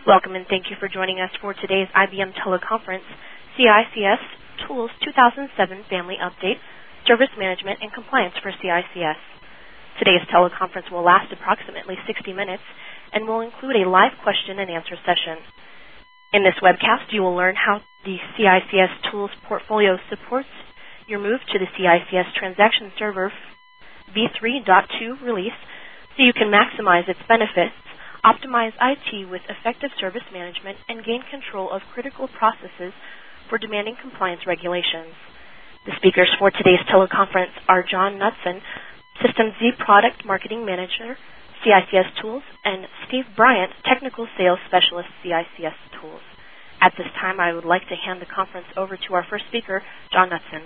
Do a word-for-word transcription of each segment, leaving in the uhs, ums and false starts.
Welcome and thank you for joining us for today's I B M teleconference, C I C S Tools two thousand seven Family Update, Service Management and Compliance for C I C S. Today's teleconference will last approximately sixty minutes and will include a live question and answer session. In this webcast, you will learn how the C I C S Tools portfolio supports your move to the C I C S Transaction Server v three point two release so you can maximize its benefits, optimize I T with effective service management, and gain control of critical processes for demanding compliance regulations. The speakers for today's teleconference are John Knutson, System Z Product Marketing Manager, C I C S Tools, and Steve Bryant, Technical Sales Specialist, C I C S Tools. At this time, I would like to hand the conference over to our first speaker, John Knutson.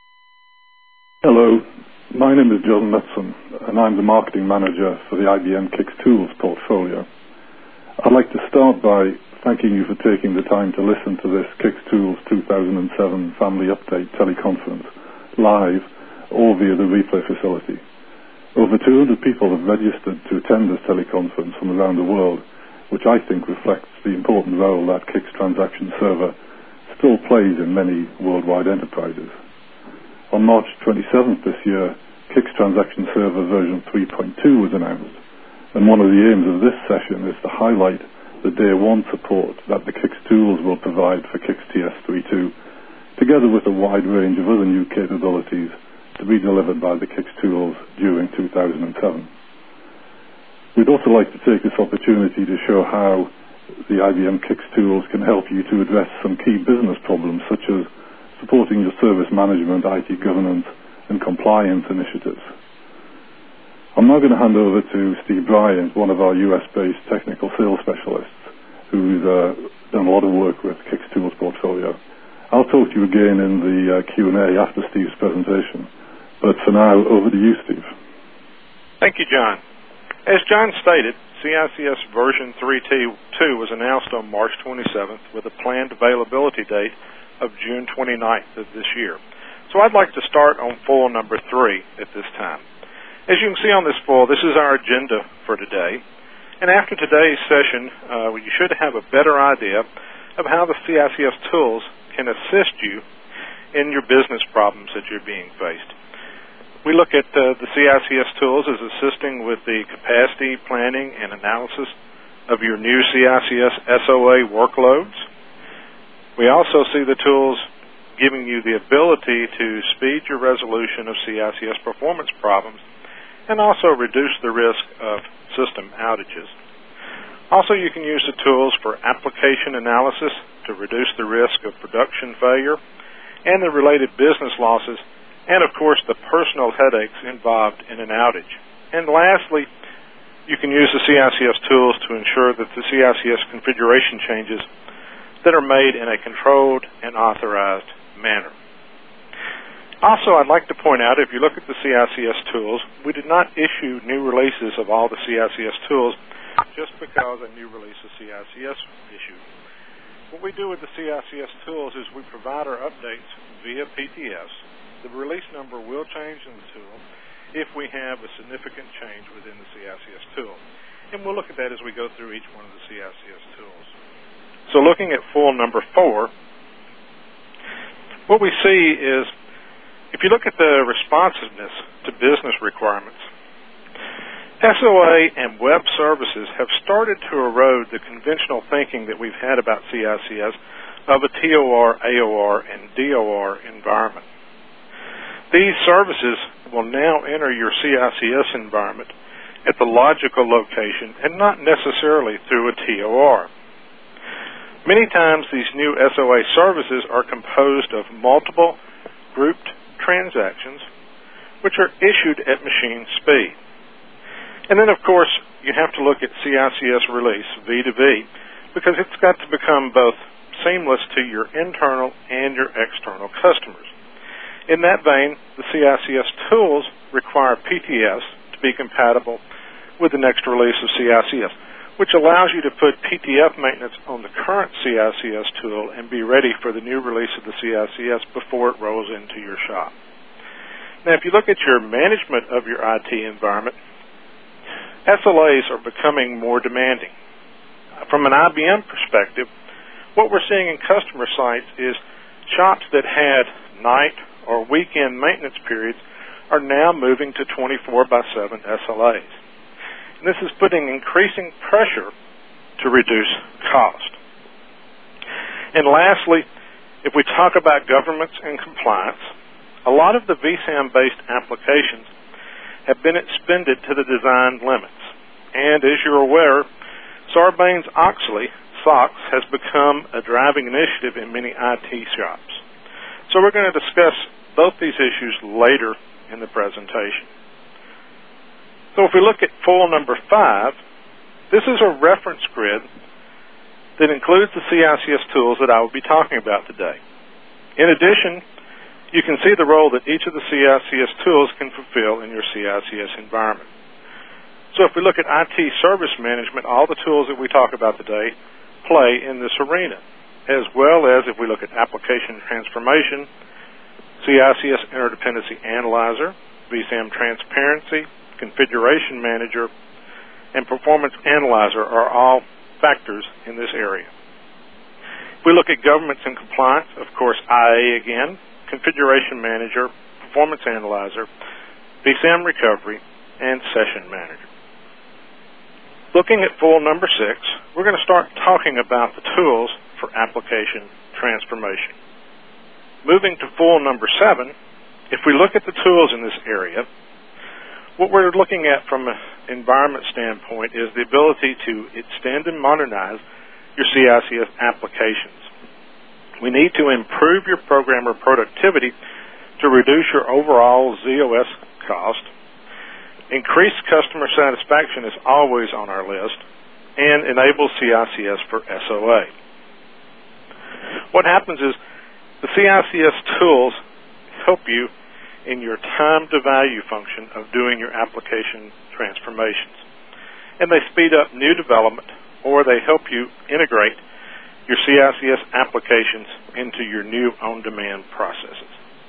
Hello, my name is John Knutson, and I'm the Marketing Manager for the I B M K I X Tools portfolio. I'd like to start by thanking you for taking the time to listen to this K I X Tools two thousand seven Family Update teleconference, live or via the replay facility. Over two hundred people have registered to attend this teleconference from around the world, which I think reflects the important role that K I X Transaction Server still plays in many worldwide enterprises. On March twenty-seventh this year, K I X Transaction Server version three point two was announced, and one of the aims of this session is to highlight the day one support that the K I X tools will provide for K I X T S three point two, together with a wide range of other new capabilities to be delivered by the K I X tools during two thousand seven. We'd also like to take this opportunity to show how the I B M K I X tools can help you to address some key business problems, such as supporting your service management, I T governance, and compliance initiatives. I'm now going to hand over to Steve Bryant, one of our U S-based technical sales specialists, who's uh, done a lot of work with K I X Tools portfolio. I'll talk to you again in the uh, Q and A after Steve's presentation. But for now, over to you, Steve. Thank you, John. As John stated, C I C S version three point two was announced on March twenty-seventh with a planned availability date of June twenty-ninth of this year. So I'd like to start on foil number three at this time. As you can see on this foil, this is our agenda for today. And after today's session, uh, you should have a better idea of how the C I C S tools can assist you in your business problems that you're being faced. We look at uh, the C I C S tools as assisting with the capacity planning and analysis of your new C I C S S O A workloads. We also see the tools giving you the ability to speed your resolution of C I C S performance problems and also reduce the risk of system outages. Also, you can use the tools for application analysis to reduce the risk of production failure and the related business losses, and of course the personal headaches involved in an outage. And lastly, you can use the C I C S tools to ensure that the C I C S configuration changes that are made in a controlled and authorized manner. Also, I'd like to point out, if you look at the C I C S tools, we did not issue new releases of all the C I C S tools just because a new release of C I C S issued. What we do with the C I C S tools is we provide our updates via P T S. The release number will change in the tool if we have a significant change within the C I C S tool. And we'll look at that as we go through each one of the C I C S tools. So looking at foil number four, what we see is, if you look at the responsiveness to business requirements, S O A and web services have started to erode the conventional thinking that we've had about C I C S of a T O R, A O R, and D O R environment. These services will now enter your C I C S environment at the logical location and not necessarily through a T O R. Many times these new S O A services are composed of multiple grouped transactions which are issued at machine speed. And then, of course, you have to look at C I C S release V to V because it's got to become both seamless to your internal and your external customers. In that vein, the C I C S tools require P T S to be compatible with the next release of C I C S, which allows you to put P T F maintenance on the current C I C S tool and be ready for the new release of the C I C S before it rolls into your shop. Now, if you look at your management of your I T environment, S L As are becoming more demanding. From an I B M perspective, perspective, what we're seeing in customer sites is shops that had night or weekend maintenance periods are now moving to twenty-four by seven S L As. And this is putting increasing pressure to reduce cost. And lastly, if we talk about governance and compliance, a lot of the V SAM-based applications have been expended to the design limits. And as you're aware, Sarbanes-Oxley, S O X, has become a driving initiative in many I T shops. So we're going to discuss both these issues later in the presentation. So if we look at foil number five, this is a reference grid that includes the C I C S tools that I will be talking about today. In addition, you can see the role that each of the C I C S tools can fulfill in your C I C S environment. So if we look at I T service management, all the tools that we talk about today play in this arena, as well as if we look at application transformation, C I C S Interdependency Analyzer, V SAM Transparency, Configuration Manager, and Performance Analyzer are all factors in this area. If we look at governance and compliance, of course, I A again, Configuration Manager, Performance Analyzer, V SAM Recovery, and Session Manager. Looking at foil number six, we're going to start talking about the tools for application transformation. Moving to foil number seven, if we look at the tools in this area, what we're looking at from an environment standpoint is the ability to extend and modernize your C I C S applications. We need to improve your programmer productivity to reduce your overall Z O S cost. Increased customer satisfaction is always on our list, and enable C I C S for S O A. What happens is the C I C S tools help you in your time to value function of doing your application transformations. And they speed up new development, or they help you integrate your C I C S applications into your new on-demand processes.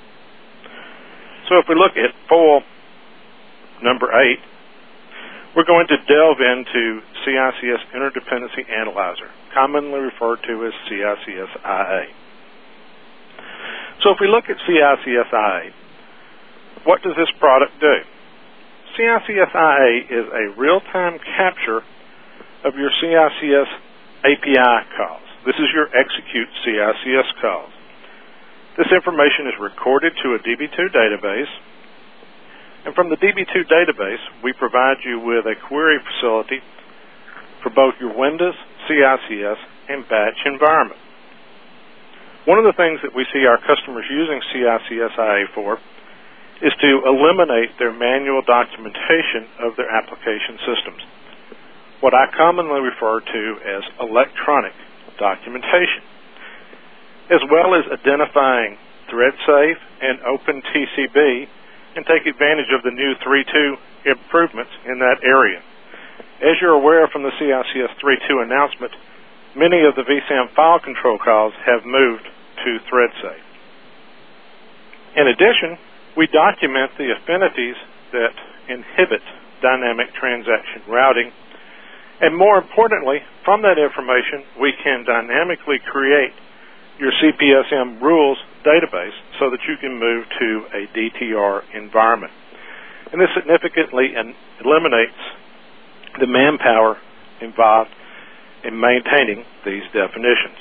So if we look at foil number eight, we're going to delve into C I C S Interdependency Analyzer, commonly referred to as C I C S I A. So if we look at C I C S I A, what does this product do? C I C S I A is a real-time capture of your C I C S A P I calls. This is your execute C I C S calls. This information is recorded to a D B two database, and from the D B two database, we provide you with a query facility for both your Windows, C I C S, and batch environment. One of the things that we see our customers using C I C S I A for is to eliminate their manual documentation of their application systems, what I commonly refer to as electronic documentation, as well as identifying ThreadSafe and OpenTCB and take advantage of the new three point two improvements in that area. As you're aware from the C I C S three point two announcement, many of the V SAM file control calls have moved to ThreadSafe. In addition, we document the affinities that inhibit dynamic transaction routing, and more importantly, from that information, we can dynamically create your C P S M rules database so that you can move to a D T R environment. And this significantly eliminates the manpower involved in maintaining these definitions.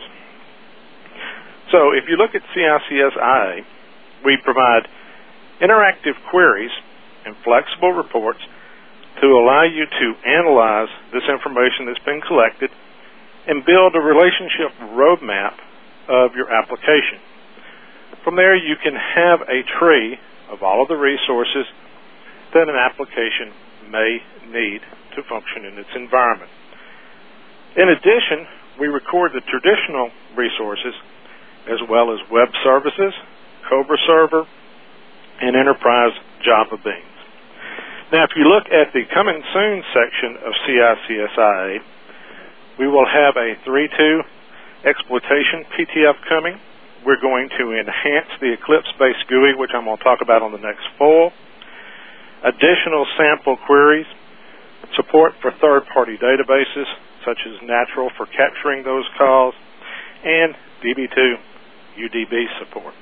So if you look at C I C S I A, we provide interactive queries and flexible reports to allow you to analyze this information that's been collected and build a relationship roadmap of your application. From there, you can have a tree of all of the resources that an application may need to function in its environment. In addition, we record the traditional resources as well as web services, Cobra Server, and Enterprise Java Beans. Now, if you look at the Coming Soon section of C I C S I A, we will have a three point two exploitation P T F coming. We're going to enhance the Eclipse-based G U I, which I'm going to talk about on the next foil. Additional sample queries, support for third-party databases, such as Natural for capturing those calls, and D B two U D B support.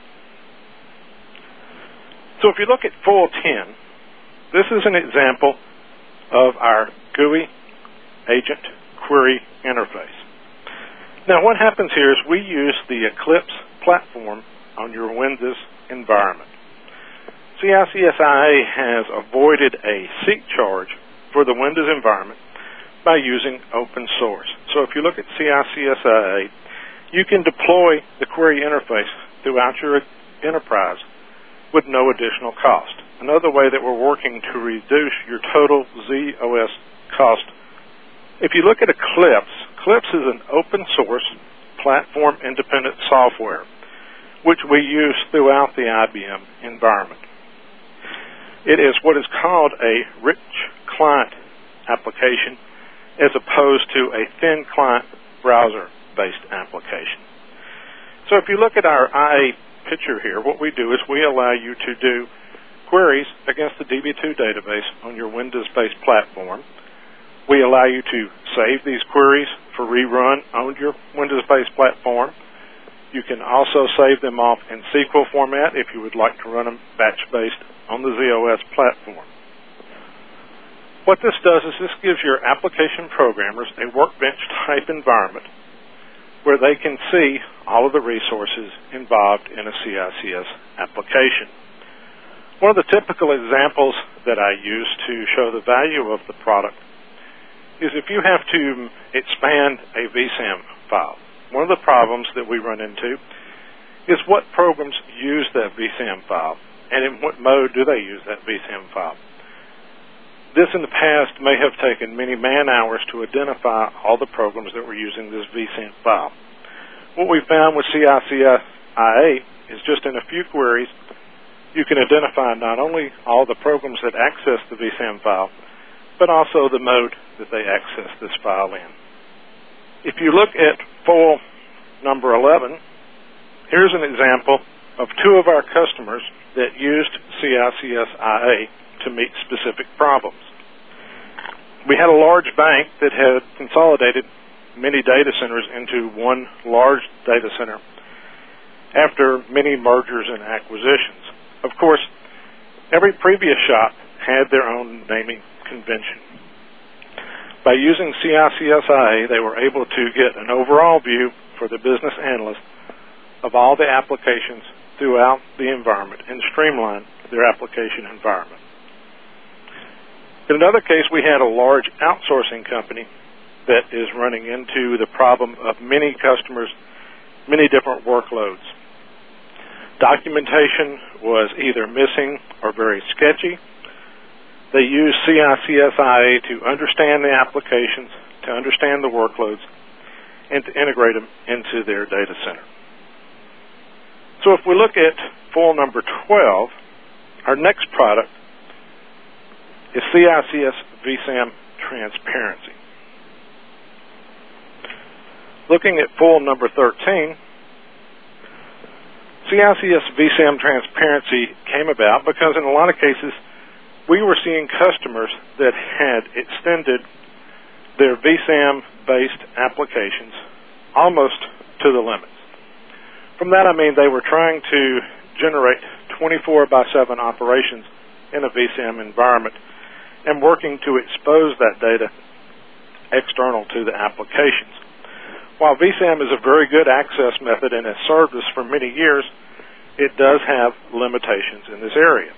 So if you look at foil ten, this is an example of our G U I agent query interface. Now what happens here is we use the Eclipse platform on your Windows environment. C I C S I A has avoided a seek charge for the Windows environment by using open source. So if you look at C I C S I A, you can deploy the query interface throughout your enterprise with no additional cost. Another way that we're working to reduce your total Z O S cost. If you look at Eclipse, Eclipse is an open source platform independent software which we use throughout the I B M environment. It is what is called a rich client application as opposed to a thin client browser-based application. So if you look at our I A picture here, what we do is we allow you to do queries against the D B two database on your Windows-based platform. We allow you to save these queries for rerun on your Windows-based platform. You can also save them off in S Q L format if you would like to run them batch-based on the Z O S platform. What this does is this gives your application programmers a workbench type environment where they can see all of the resources involved in a C I C S application. One of the typical examples that I use to show the value of the product is if you have to expand a V SAM file. One of the problems that we run into is what programs use that V SAM file, and in what mode do they use that V SAM file. This in the past may have taken many man-hours to identify all the programs that were using this V SAM file. What we found with C I C S I A is just in a few queries, you can identify not only all the programs that access the V SAM file, but also the mode that they access this file in. If you look at foil number eleven, here's an example of two of our customers that used C I C S I A to meet specific problems. We had a large bank that had consolidated many data centers into one large data center after many mergers and acquisitions. Of course, every previous shop had their own naming convention. By using C I C S I A, they were able to get an overall view for the business analyst of all the applications throughout the environment and streamline their application environment. In another case, we had a large outsourcing company that is running into the problem of many customers, many different workloads. Documentation was either missing or very sketchy. They use C I C S I A to understand the applications, to understand the workloads, and to integrate them into their data center. So if we look at foil number twelve, our next product is C I C S V SAM Transparency. Looking at foil number thirteen, C I C S V SAM Transparency came about because in a lot of cases we were seeing customers that had extended their V SAM-based applications almost to the limits. From that I mean they were trying to generate twenty-four by seven operations in a V SAM environment and working to expose that data external to the applications. While V SAM is a very good access method and has served us for many years, it does have limitations in this area.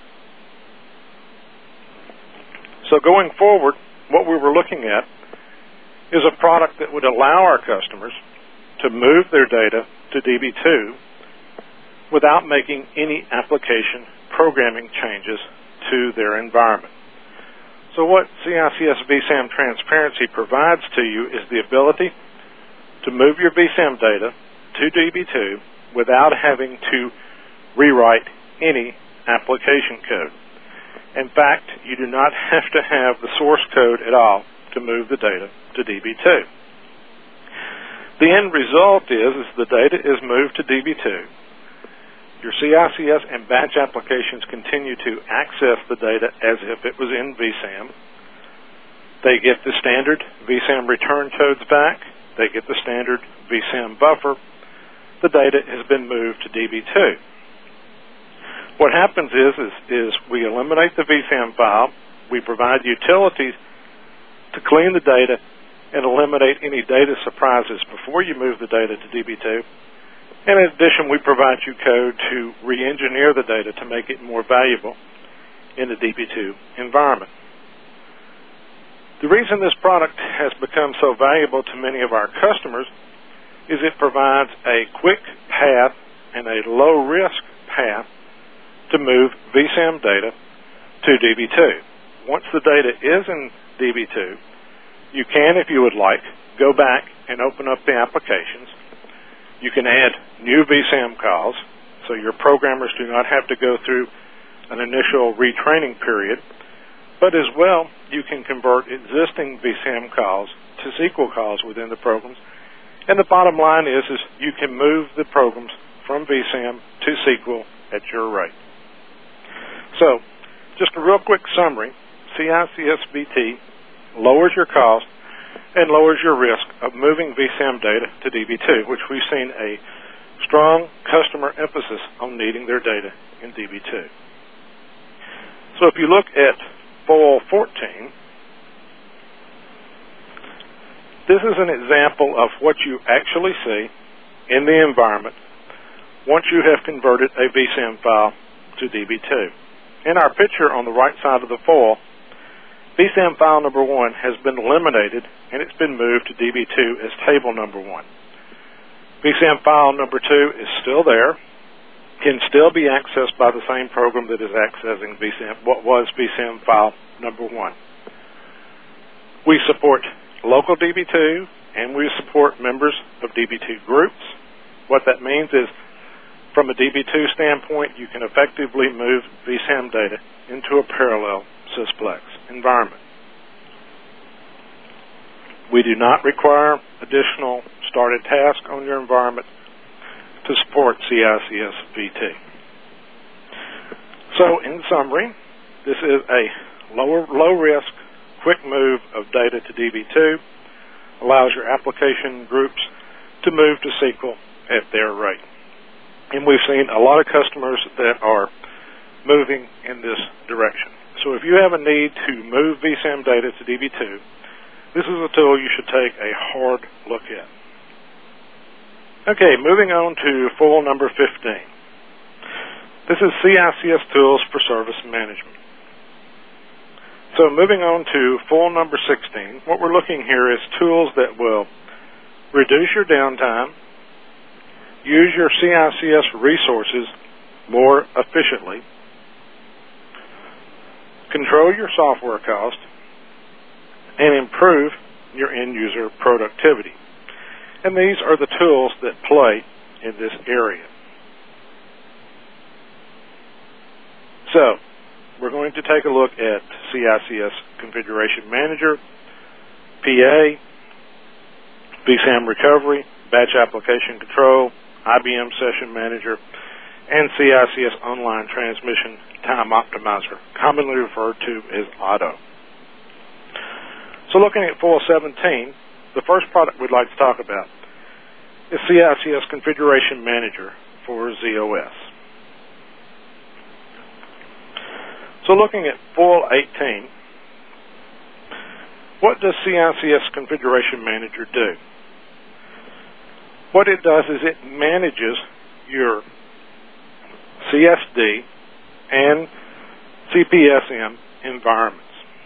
So going forward, what we were looking at is a product that would allow our customers to move their data to D B two without making any application programming changes to their environment. So what C I C S V SAM Transparency provides to you is the ability to move your V SAM data to D B two without having to rewrite any application code. In fact, you do not have to have the source code at all to move the data to D B two. The end result is, is the data is moved to D B two. Your C I C S and batch applications continue to access the data as if it was in V SAM. They get the standard V SAM return codes back. They get the standard V SAM buffer. The data has been moved to D B two. What happens is, is, is we eliminate the V SAM file. We provide utilities to clean the data and eliminate any data surprises before you move the data to D B two. And in addition, we provide you code to re-engineer the data to make it more valuable in the D B two environment. The reason this product has become so valuable to many of our customers is it provides a quick path and a low-risk path to move V SAM data to D B two. Once the data is in D B two, you can, if you would like, go back and open up the applications. You can add new V SAM calls, so your programmers do not have to go through an initial retraining period. But as well, you can convert existing V SAM calls to S Q L calls within the programs. And the bottom line is, is you can move the programs from V SAM to S Q L at your rate. So, just a real quick summary, C I C S V T lowers your cost and lowers your risk of moving V SAM data to D B two, which we've seen a strong customer emphasis on needing their data in D B two. So if you look at foil fourteen, this is an example of what you actually see in the environment once you have converted a V SAM file to D B two. In our picture on the right side of the foil, V SAM file number one has been eliminated and it's been moved to D B two as table number one. V SAM file number two is still there, can still be accessed by the same program that is accessing V SAM, what was V SAM file number one. We support local D B two and we support members of D B two groups. What that means is, from a D B two standpoint, you can effectively move V SAM data into a parallel Sysplex environment. We do not require additional started tasks on your environment to support C I C S V T. So, in summary, this is a lower, low-risk, quick move of data to D B two, allows your application groups to move to S Q L at their rate. And we've seen a lot of customers that are moving in this direction. So if you have a need to move V SAM data to D B two, this is a tool you should take a hard look at. Okay, moving on to foil number fifteen. This is C I C S Tools for Service Management. So moving on to foil number sixteen, what we're looking here is tools that will reduce your downtime, use your C I C S resources more efficiently, control your software cost, and improve your end-user productivity. And these are the tools that play in this area. So, we're going to take a look at C I C S Configuration Manager, P A, V SAM Recovery, Batch Application Control, I B M Session Manager, and C I C S Online Transmission Time Optimizer, commonly referred to as AUTO. So looking at foil seventeen, the first product we'd like to talk about is C I C S Configuration Manager for Z O S. So looking at foil eighteen, what does C I C S Configuration Manager do? What it does is it manages your C S D and C P S M environments.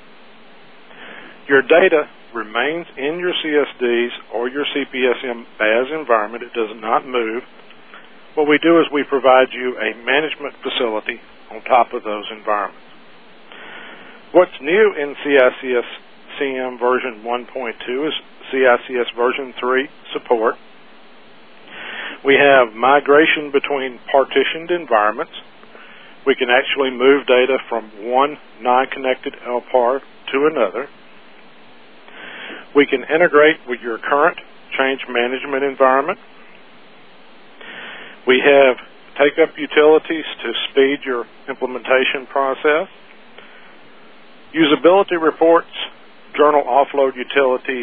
Your data remains in your C S Ds or your C P S M B A S environment. It does not move. What we do is we provide you a management facility on top of those environments. What's new in C I C S C M version one point two is C I C S version three support. We have migration between partitioned environments. We can actually move data from one non-connected L P A R to another. We can integrate with your current change management environment. We have take-up utilities to speed your implementation process. Usability reports journal offload utilities,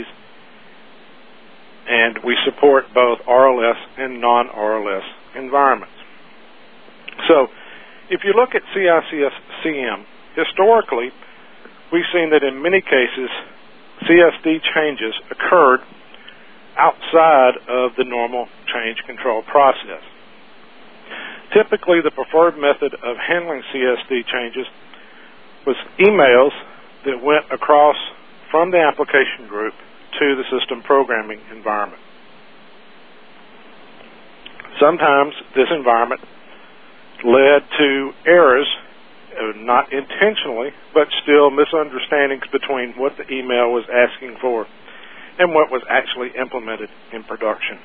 and we support both R L S and non-R L S environments. So if you look at C I C S C M, historically, we've seen that in many cases, C S D changes occurred outside of the normal change control process. Typically, the preferred method of handling C S D changes was emails that went across from the application group to the system programming environment. Sometimes this environment led to errors, uh, not intentionally, but still misunderstandings between what the email was asking for and what was actually implemented in production.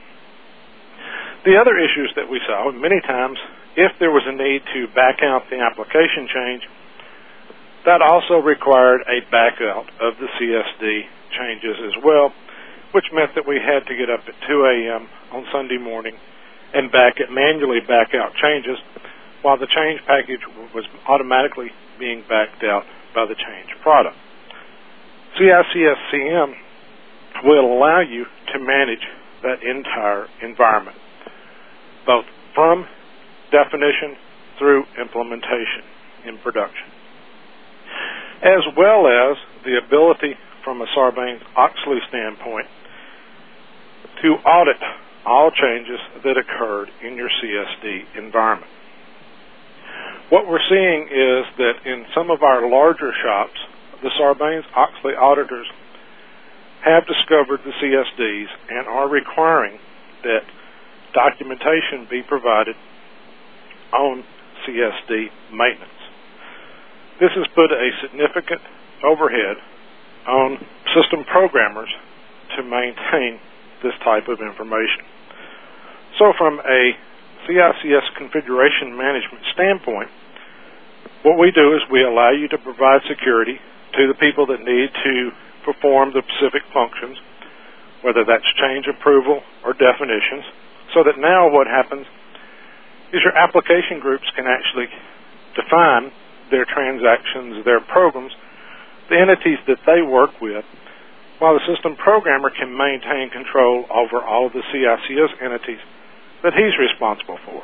The other issues that we saw, many times, if there was a need to back out the application change, that also required a backout of the C S D changes as well, which meant that we had to get up at two a.m. on Sunday morning and back it, manually back out changes while the change package was automatically being backed out by the change product. C I C S C M will allow you to manage that entire environment, both from definition through implementation in production, as well as the ability from a Sarbanes-Oxley standpoint to audit all changes that occurred in your C S D environment. What we're seeing is that in some of our larger shops, the Sarbanes-Oxley auditors have discovered the C S Ds and are requiring that documentation be provided on C S D maintenance. This has put a significant overhead on system programmers to maintain this type of information. So from a C I C S configuration management standpoint, what we do is we allow you to provide security to the people that need to perform the specific functions, whether that's change approval or definitions, so that now what happens is your application groups can actually define their transactions, their programs, the entities that they work with, while the system programmer can maintain control over all of the C I C S entities that he's responsible for.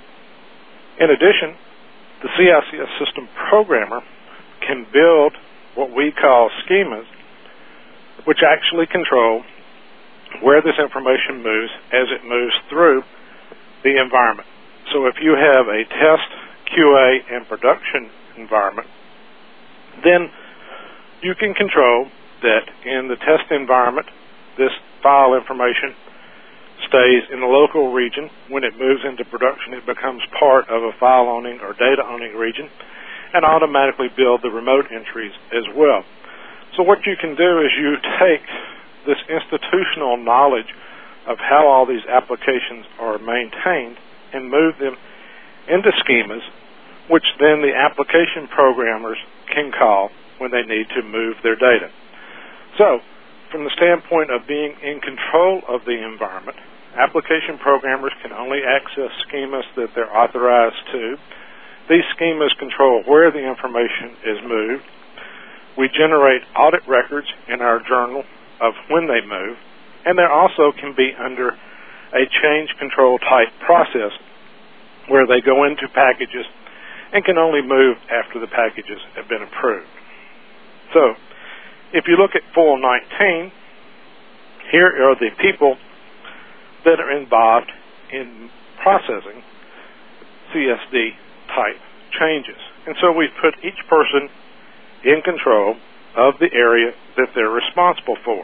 In addition, the C I C S system programmer can build what we call schemas, which actually control where this information moves as it moves through the environment. So if you have a test, Q A, and production environment, then you can control that in the test environment, this file information stays in the local region. When it moves into production, it becomes part of a file owning or data owning region and automatically build the remote entries as well. So what you can do is you take this institutional knowledge of how all these applications are maintained and move them into schemas, which then the application programmers can call when they need to move their data. So, from the standpoint of being in control of the environment, application programmers can only access schemas that they're authorized to. These schemas control where the information is moved. We generate audit records in our journal of when they move, and there also can be under a change control type process where they go into packages and can only move after the packages have been approved. So, if you look at full nineteen, here are the people that are involved in processing C S D type changes. And so we've put each person in control of the area that they're responsible for.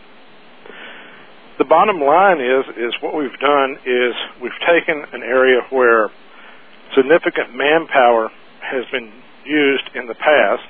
The bottom line is, is what we've done is we've taken an area where significant manpower has been used in the past,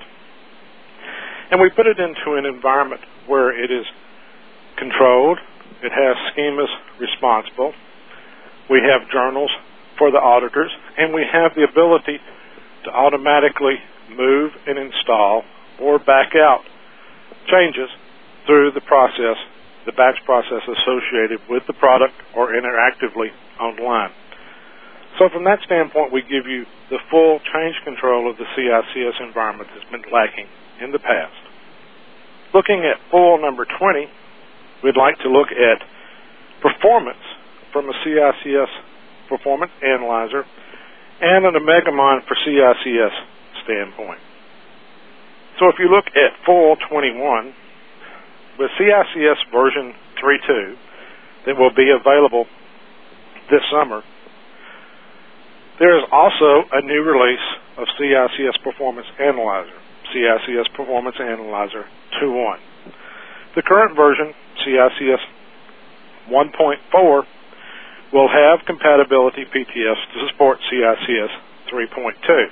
and we put it into an environment where it is controlled, it has schemas responsible, we have journals for the auditors, and we have the ability to automatically move and install or back out changes through the process, the batch process associated with the product or interactively online. So from that standpoint, we give you the full change control of the C I C S environment that's been lacking in the past. Looking at foil number twenty, we'd like to look at performance from a C I C S performance analyzer and an Omegamon for C I C S standpoint. So if you look at foil twenty-one, with C I C S version three point two that will be available this summer, there is also a new release of C I C S Performance Analyzer, C I C S Performance Analyzer two point one. The current version, C I C S one point four, will have compatibility P T S to support C I C S three point two.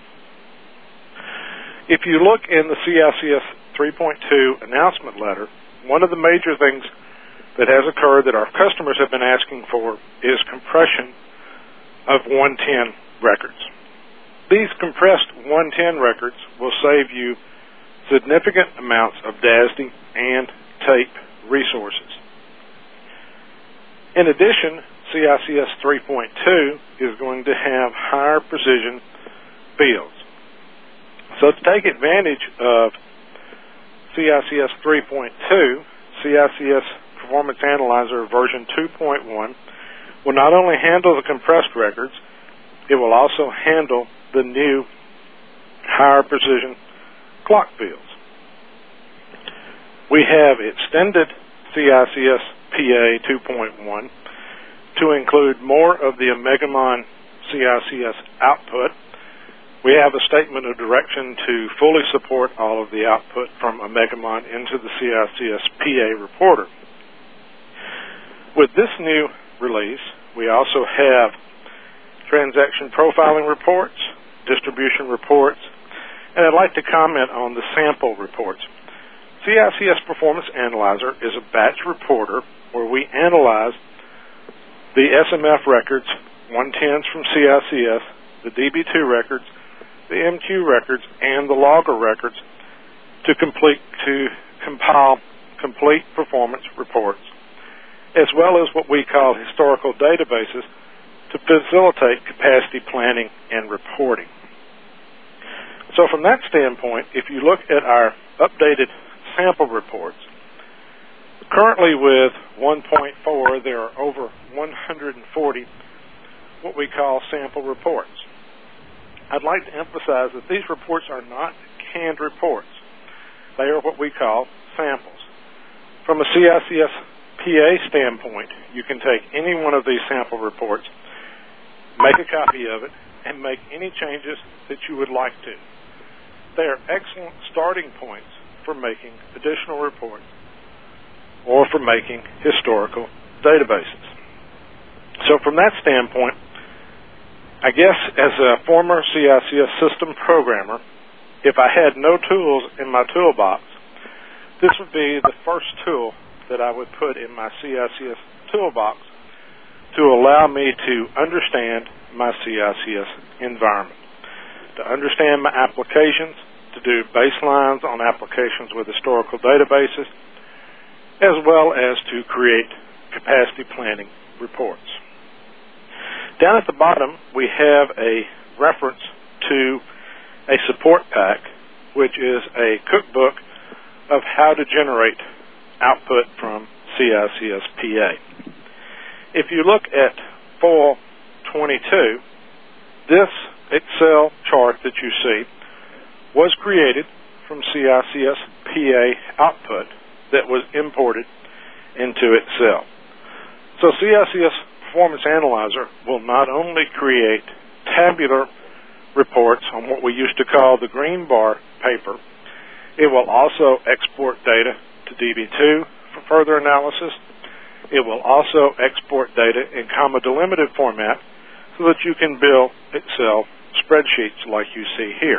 If you look in the C I C S three point two announcement letter, one of the major things that has occurred that our customers have been asking for is compression of one ten records. These compressed one ten records will save you significant amounts of D A S D and tape resources. In addition, C I C S three point two is going to have higher precision fields. So to take advantage of C I C S three point two, C I C S Performance Analyzer version two point one will not only handle the compressed records, it will also handle the new higher precision clock fields. We have extended C I C S P A two point one to include more of the Omegamon C I C S output. We have a statement of direction to fully support all of the output from Omegamon into the C I C S P A reporter. With this new release, we also have transaction profiling reports, distribution reports, and I'd like to comment on the sample reports. C I C S Performance Analyzer is a batch reporter where we analyze the S M F records, one tens from C I C S, the D B two records, the M Q records, and the logger records to complete to compile complete performance reports, as well as what we call historical databases to facilitate capacity planning and reporting. So from that standpoint, if you look at our updated sample reports, currently with one point four, there are over one hundred forty what we call sample reports. I'd like to emphasize that these reports are not canned reports. They are what we call samples. From a C I C S P A standpoint, you can take any one of these sample reports, make a copy of it, and make any changes that you would like to. They are excellent starting points for making additional reports or for making historical databases. So from that standpoint, I guess as a former C I C S system programmer, if I had no tools in my toolbox, this would be the first tool that I would put in my C I C S toolbox to allow me to understand my C I C S environment, to understand my applications, to do baselines on applications with historical databases, as well as to create capacity planning reports. Down at the bottom, we have a reference to a support pack, which is a cookbook of how to generate output from C I C S P A. If you look at foil twenty-two, this Excel chart that you see was created from C I C S P A output that was imported into Excel. So C I C S Performance Analyzer will not only create tabular reports on what we used to call the green bar paper, it will also export data to D B two for further analysis. It will also export data in comma delimited format so that you can build Excel spreadsheets like you see here.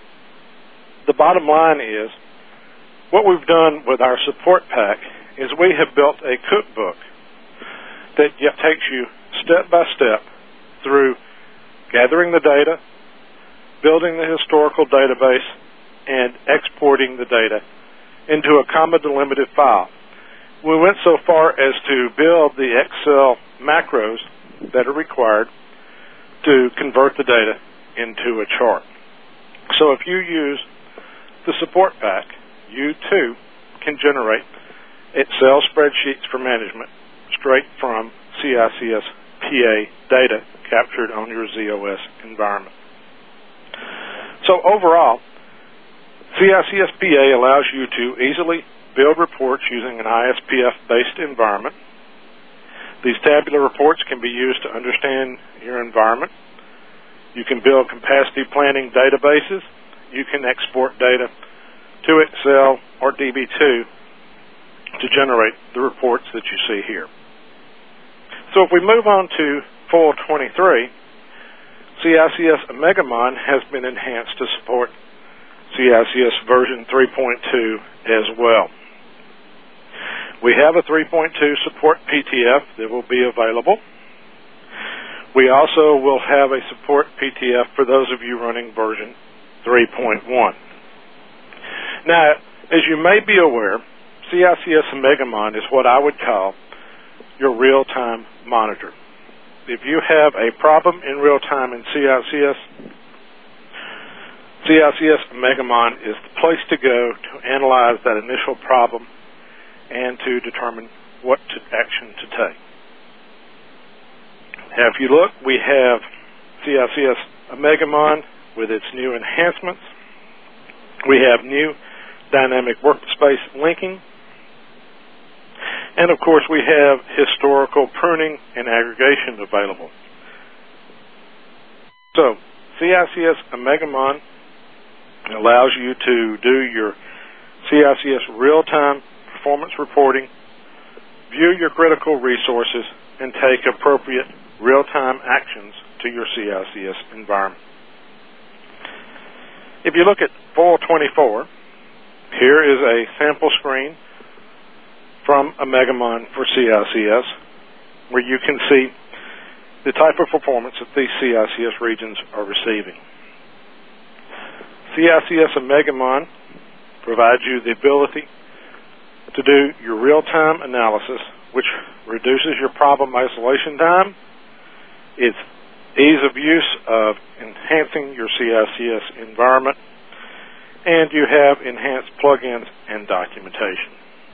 The bottom line is, what we've done with our support pack is we have built a cookbook that takes you step by step through gathering the data, building the historical database, and exporting the data into a comma delimited file. We went so far as to build the Excel macros that are required to convert the data into a chart. So if you use the support pack, you too can generate Excel spreadsheets for management straight from C I C S P A data captured on your Z O S environment. So overall, C I C S P A allows you to easily build reports using an I S P F-based environment. These tabular reports can be used to understand your environment. You can build capacity planning databases. You can export data to Excel or D B two to generate the reports that you see here. So if we move on to four twenty-three, C I C S Omegamon has been enhanced to support C I C S version three point two as well. We have a three point two support P T F that will be available. We also will have a support P T F for those of you running version three point one. Now, as you may be aware, C I C S Omegamon is what I would call your real-time monitor. If you have a problem in real time in C I C S, C I C S Omegamon is the place to go to analyze that initial problem and to determine what to, action to take. Now, if you look, we have C I C S Omegamon with its new enhancements. We have new dynamic workspace linking. And, of course, we have historical pruning and aggregation available. So, C I C S Omegamon allows you to do your C I C S real-time performance reporting, view your critical resources, and take appropriate real-time actions to your C I C S environment. If you look at four twenty-four, here is a sample screen from Omegamon for C I C S, where you can see the type of performance that these C I C S regions are receiving. C I C S Omegamon provides you the ability to do your real-time analysis, which reduces your problem isolation time. It's ease of use of enhancing your C I C S environment, and you have enhanced plugins and documentation.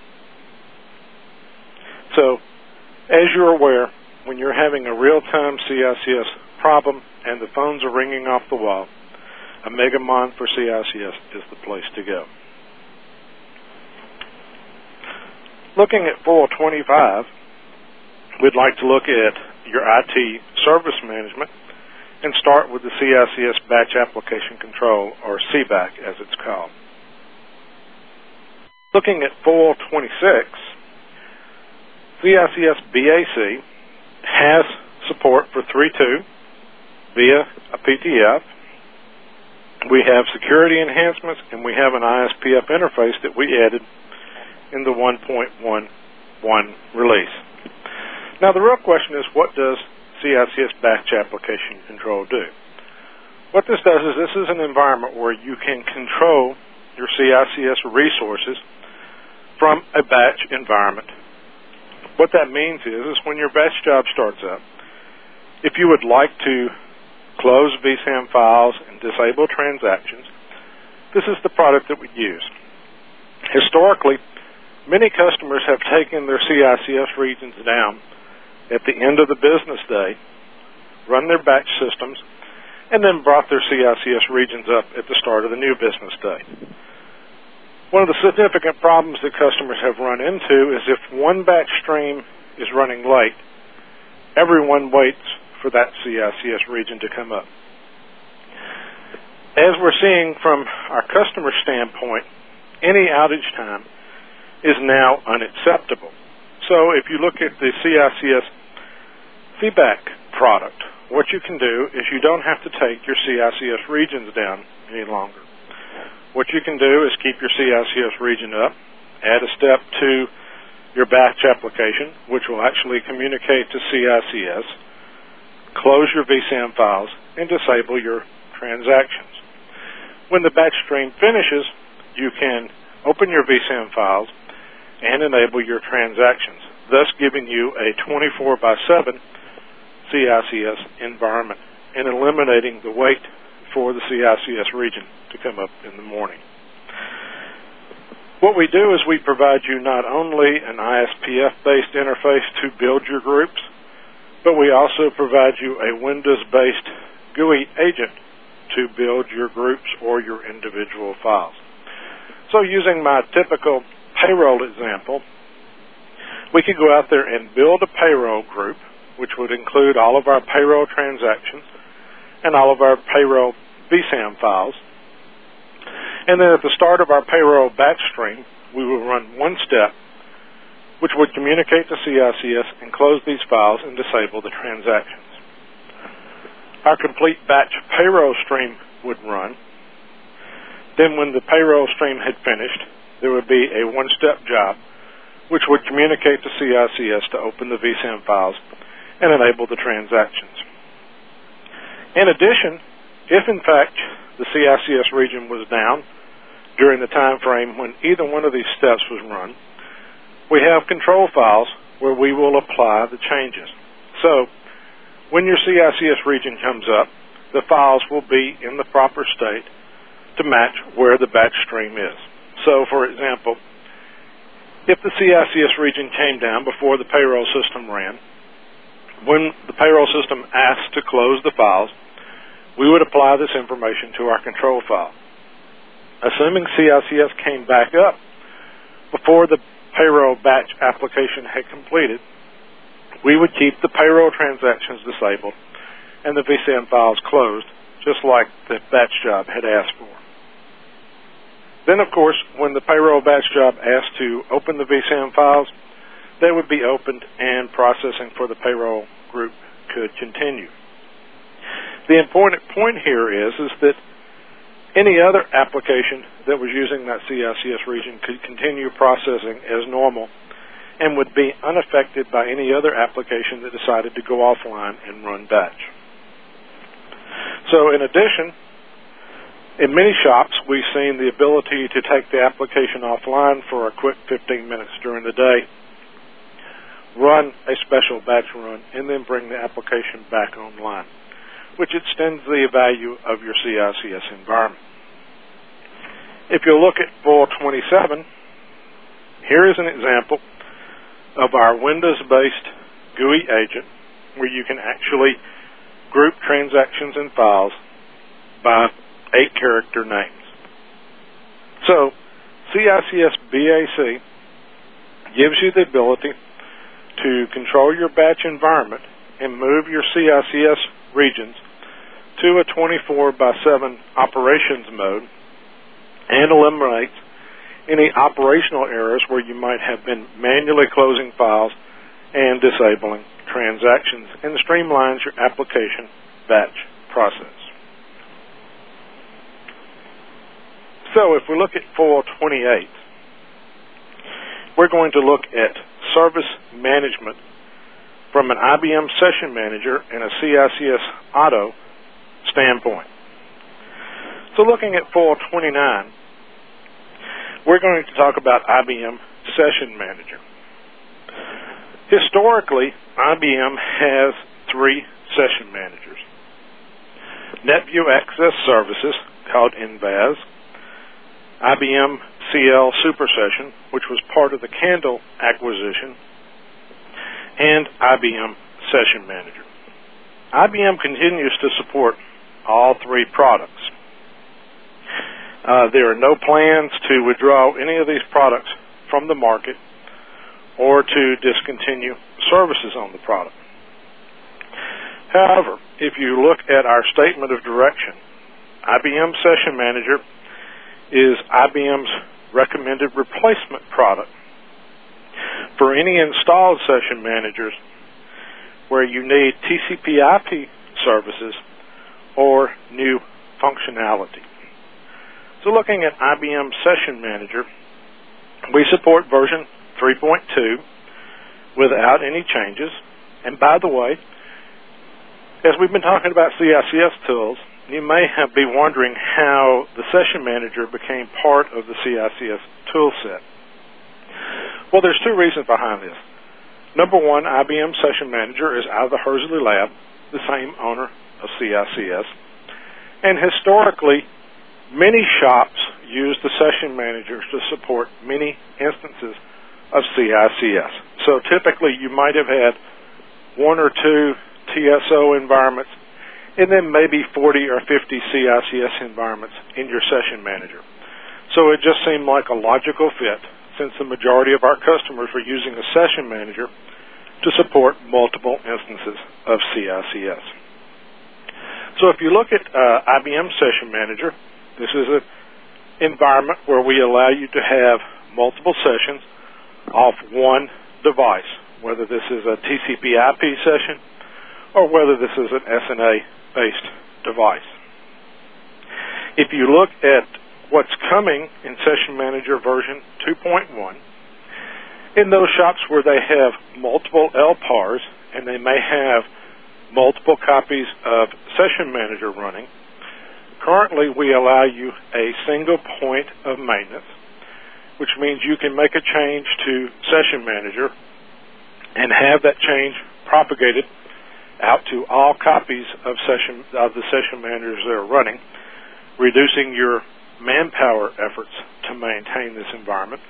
So, as you're aware, when you're having a real-time C I C S problem and the phones are ringing off the wall, Omegamon for C I C S is the place to go. Looking at four twenty-five, we'd like to look at your I T service management and start with the C I C S Batch Application Control, or C BAC as it's called. Looking at four twenty-six, C I C S B A C has support for three point two via a P T F. We have security enhancements, and we have an I S P F interface that we added in the one point one one release. Now, the real question is, what does C I C S Batch Application Control do? What this does is this is an environment where you can control your C I C S resources from a batch environment. What that means is, is when your batch job starts up, if you would like to close V SAM files and disable transactions, this is the product that we use. Historically, many customers have taken their C I C S regions down at the end of the business day, run their batch systems, and then brought their C I C S regions up at the start of the new business day. One of the significant problems that customers have run into is if one batch stream is running late, everyone waits for that C I C S region to come up. As we're seeing from our customer standpoint, any outage time is now unacceptable. So if you look at the C I C S C BAC product, what you can do is you don't have to take your C I C S regions down any longer. What you can do is keep your C I C S region up, add a step to your batch application, which will actually communicate to C I C S, close your V SAM files, and disable your transactions. When the batch stream finishes, you can open your V SAM files and enable your transactions, thus giving you a twenty-four by seven C I C S environment and eliminating the wait for the C I C S region to come up in the morning. What we do is we provide you not only an I S P F-based interface to build your groups, but we also provide you a Windows-based G U I agent to build your groups or your individual files. So using my typical payroll example, we could go out there and build a payroll group, which would include all of our payroll transactions and all of our payroll V SAM files. And then at the start of our payroll batch stream, we will run one step, which would communicate to C I C S and close these files and disable the transactions. Our complete batch payroll stream would run. Then when the payroll stream had finished, there would be a one-step job, which would communicate to C I C S to open the V SAM files and enable the transactions. In addition, if in fact the C I C S region was down during the time frame when either one of these steps was run, we have control files where we will apply the changes. So when your C I C S region comes up, the files will be in the proper state to match where the batch stream is. So, for example, if the C I C S region came down before the payroll system ran, when the payroll system asked to close the files, we would apply this information to our control file. Assuming C I C S came back up before the payroll batch application had completed, we would keep the payroll transactions disabled and the V SAM files closed, just like the batch job had asked for. Then, of course, when the payroll batch job asked to open the V SAM files, they would be opened and processing for the payroll group could continue. The important point here is, is that any other application that was using that C I C S region could continue processing as normal and would be unaffected by any other application that decided to go offline and run batch. So in addition, in many shops, we've seen the ability to take the application offline for a quick fifteen minutes during the day, run a special batch run, and then bring the application back online, which extends the value of your C I C S environment. If you look at four twenty-seven, here is an example of our Windows-based G U I agent where you can actually group transactions and files by eight character names. So C I C S B A C gives you the ability to control your batch environment and move your C I C S regions to a twenty-four by seven operations mode and eliminates any operational errors where you might have been manually closing files and disabling transactions, and streamlines your application batch process. So if we look at four twenty-eight, we're going to look at service management from an I B M Session Manager and a C I C S Auto standpoint. So looking at four twenty-nine, we're going to talk about I B M Session Manager. Historically, I B M has three session managers. NetView Access Services, called N V A S, I B M C L Super Session, which was part of the Candle acquisition, and I B M Session Manager. I B M continues to support all three products. Uh, there are no plans to withdraw any of these products from the market or to discontinue services on the product. However, if you look at our statement of direction, I B M Session Manager is I B M's recommended replacement product for any installed session managers where you need T C P I P services or new functionality. So looking at I B M Session Manager, we support version three point two without any changes. And by the way, as we've been talking about C I C S tools, you may have been wondering how the Session Manager became part of the C I C S tool set. Well, there's two reasons behind this. Number one, I B M Session Manager is out of the Hursley Lab, the same owner of C I C S. And historically, many shops use the session managers to support many instances of C I C S. So typically you might have had one or two T S O environments and then maybe forty or fifty C I C S environments in your session manager. So it just seemed like a logical fit, since the majority of our customers were using a session manager to support multiple instances of C I C S. So if you look at uh, I B M Session Manager, this is an environment where we allow you to have multiple sessions off one device, whether this is a T C P I P session or whether this is an S N A-based device. If you look at what's coming in Session Manager version two point one, in those shops where they have multiple L P A Rs and they may have multiple copies of Session Manager running, currently we allow you a single point of maintenance, which means you can make a change to Session Manager and have that change propagated out to all copies of session of the Session Managers that are running, reducing your manpower efforts to maintain this environment.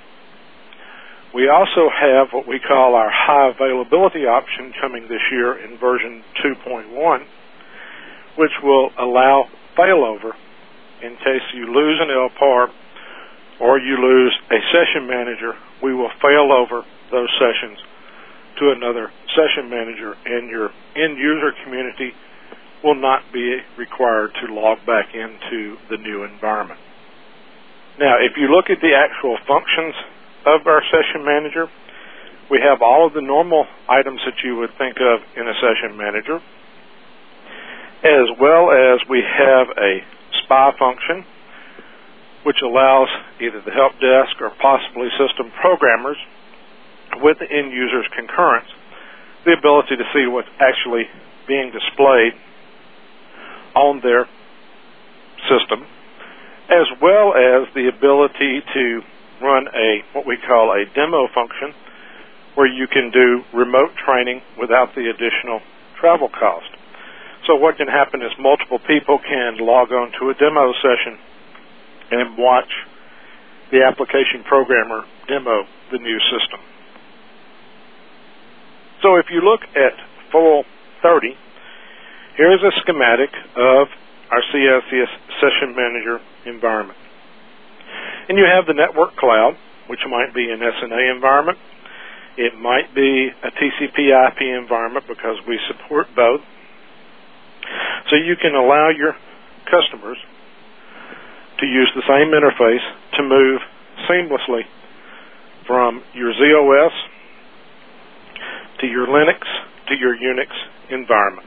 We also have what we call our high availability option coming this year in version two point one, which will allow failover in case you lose an L P A R or you lose a session manager. We will fail over those sessions to another session manager, and your end user community will not be required to log back into the new environment. Now, if you look at the actual functions of our session manager, we have all of the normal items that you would think of in a session manager, as well as we have a S P I function, which allows either the help desk or possibly system programmers with the end user's concurrence the ability to see what's actually being displayed on their system, as well as the ability to run a what we call a demo function where you can do remote training without the additional travel cost. So what can happen is multiple people can log on to a demo session and watch the application programmer demo the new system. So if you look at full thirty, here's a schematic of our C I C S Session Manager environment. And you have the network cloud, which might be an S N A environment. It might be a T C P I P environment because we support both. So you can allow your customers to use the same interface to move seamlessly from your Z O S to your Linux to your Unix environments.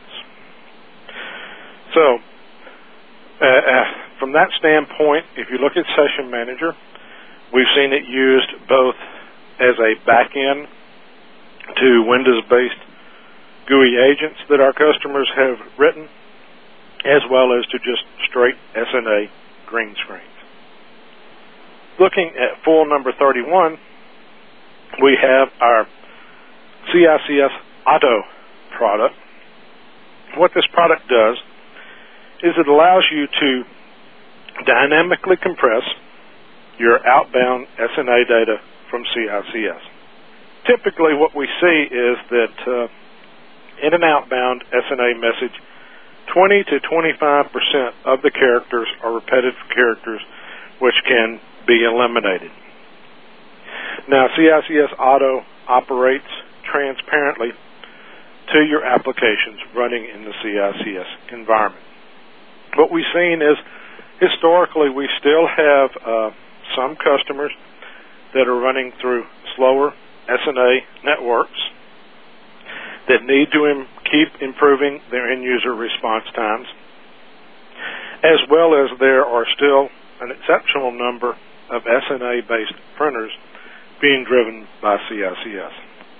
So uh, uh, from that standpoint, if you look at Session Manager, we've seen it used both as a back-end to Windows-based G U I agents that our customers have written, as well as to just straight S N A green screens. Looking at full number thirty-one, we have our C I C S Auto product. What this product does is it allows you to dynamically compress your outbound S N A data from C I C S. Typically what we see is that uh, in an outbound S N A message, twenty to twenty-five percent of the characters are repetitive characters which can be eliminated. Now, C I C S Auto operates transparently to your applications running in the C I C S environment. What we've seen is historically we still have uh, some customers that are running through slower S N A networks that need to im- keep improving their end-user response times, as well as there are still an exceptional number of S N A-based printers being driven by C I C S.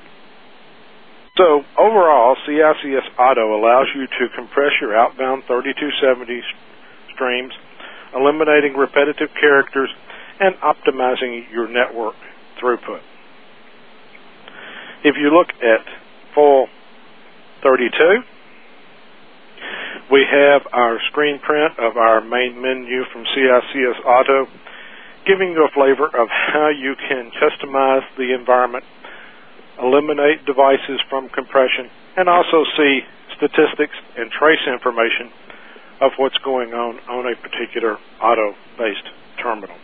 So overall, C I C S Auto allows you to compress your outbound thirty-two seventy streams, eliminating repetitive characters, and optimizing your network throughput. If you look at full thirty-two, we have our screen print of our main menu from C I C S Auto, giving you a flavor of how you can customize the environment, eliminate devices from compression, and also see statistics and trace information of what's going on on a particular auto-based terminal.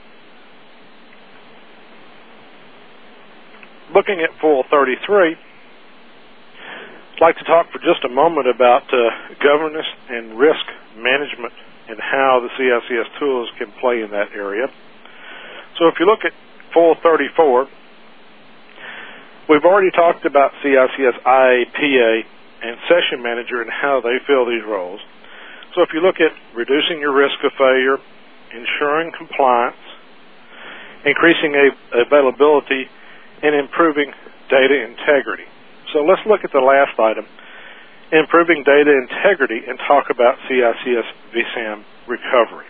Looking at Foil thirty-three, I'd like to talk for just a moment about uh, governance and risk management and how the C I C S tools can play in that area. So if you look at Foil thirty-four, we've already talked about C I C S I A P A and Session Manager and how they fill these roles. So if you look at reducing your risk of failure, ensuring compliance, increasing a- availability, and improving data integrity. So let's look at the last item, improving data integrity, and talk about C I C S V SAM recovery.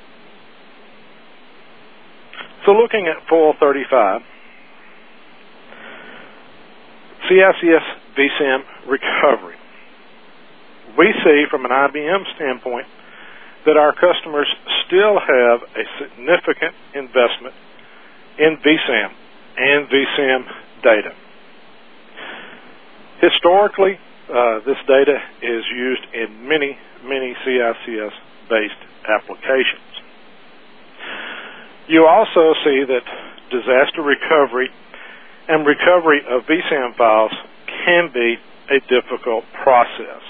So looking at Foil thirty-five, C I C S V SAM recovery. We see from an I B M standpoint that our customers still have a significant investment in V SAM and V SAM data. Historically, uh, this data is used in many, many C I C S-based applications. You also see that disaster recovery and recovery of V SAM files can be a difficult process.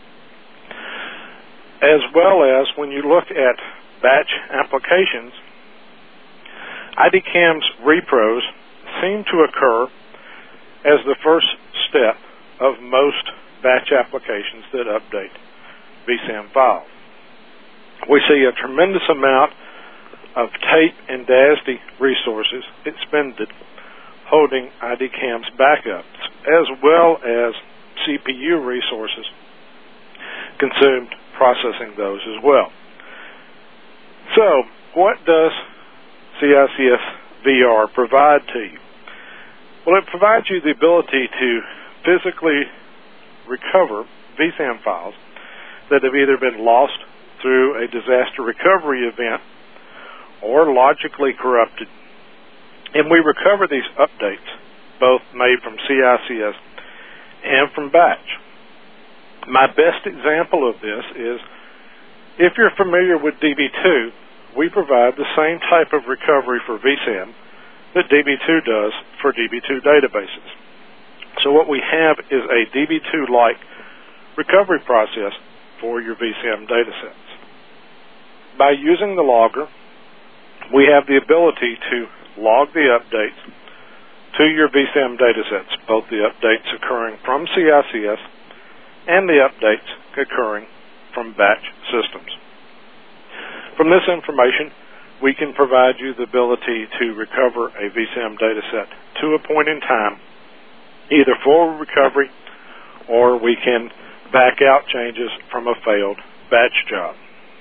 As well as when you look at batch applications, I D CAM's repros seem to occur as the first step of most batch applications that update V SAM files. We see a tremendous amount of tape and D A S D resources expended holding I D CAM's backups, as well as C P U resources consumed processing those as well. So, what does C I C S V R provide to you? Well, it provides you the ability to physically recover V SAM files that have either been lost through a disaster recovery event or logically corrupted. And we recover these updates, both made from C I C S and from batch. My best example of this is, if you're familiar with D B two, we provide the same type of recovery for V SAM that D B two does for D B two databases. So what we have is a D B two-like recovery process for your V SAM datasets. By using the logger, we have the ability to log the updates to your V SAM datasets, both the updates occurring from C I C S and the updates occurring from batch systems. From this information, we can provide you the ability to recover a V SAM dataset to a point in time, either for recovery or we can back out changes from a failed batch job.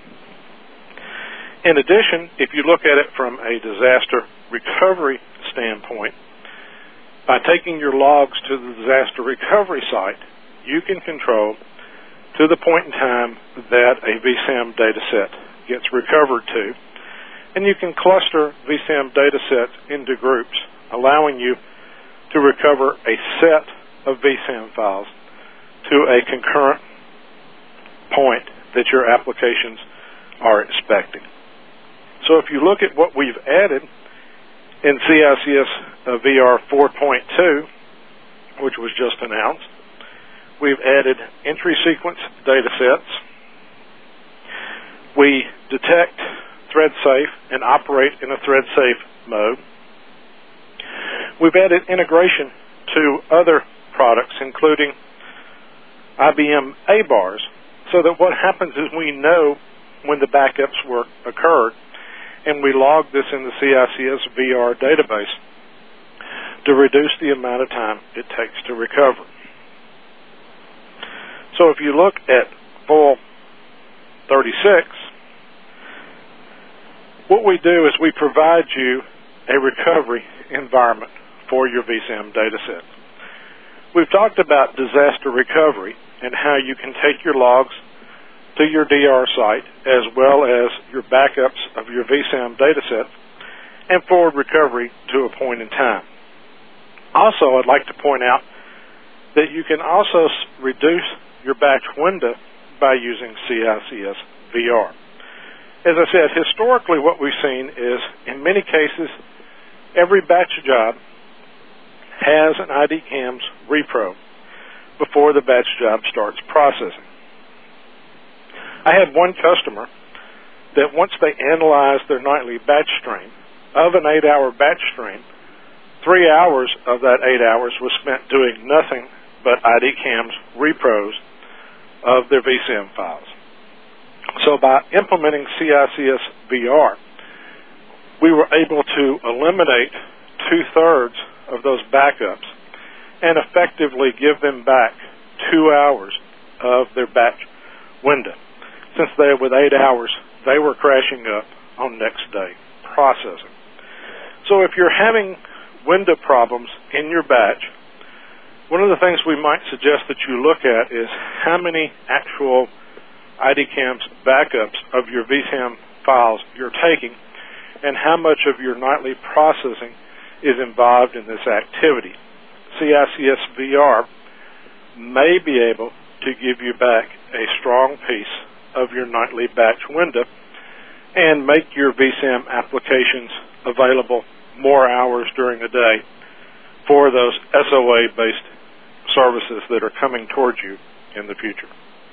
In addition, if you look at it from a disaster recovery standpoint, by taking your logs to the disaster recovery site, you can control to the point in time that a V SAM dataset gets recovered to, and you can cluster V SAM datasets into groups, allowing you to recover a set of V SAM files to a concurrent point that your applications are expecting. So if you look at what we've added in C I C S V R four point two, which was just announced, we've added entry sequence datasets. We detect thread safe and operate in a thread safe mode. We've added integration to other products, including I B M A bars, so that what happens is we know when the backups were occurred, and we log this in the C I C S V R database to reduce the amount of time it takes to recover. So if you look at Foil thirty-six, what we do is we provide you a recovery environment for your V SAM dataset. We've talked about disaster recovery and how you can take your logs to your D R site as well as your backups of your V SAM dataset and forward recovery to a point in time. Also, I'd like to point out that you can also reduce your batch window by using C I C S V R. As I said, historically what we've seen is, in many cases, every batch job has an I D CAMS repro before the batch job starts processing. I had one customer that once they analyzed their nightly batch stream, of an eight-hour batch stream, three hours of that eight hours was spent doing nothing but I D CAMS repros of their V C M files. So by implementing C I C S V R, we were able to eliminate two-thirds of those backups and effectively give them back two hours of their batch window. Since they, with eight hours, they were crashing up on next day processing. So if you're having window problems in your batch, one of the things we might suggest that you look at is how many actual I D CAMS backups of your V C M files you're taking and how much of your nightly processing is involved in this activity. C I C S V R may be able to give you back a strong piece of your nightly batch window and make your V C M applications available more hours during the day for those S O A-based services that are coming towards you in the future.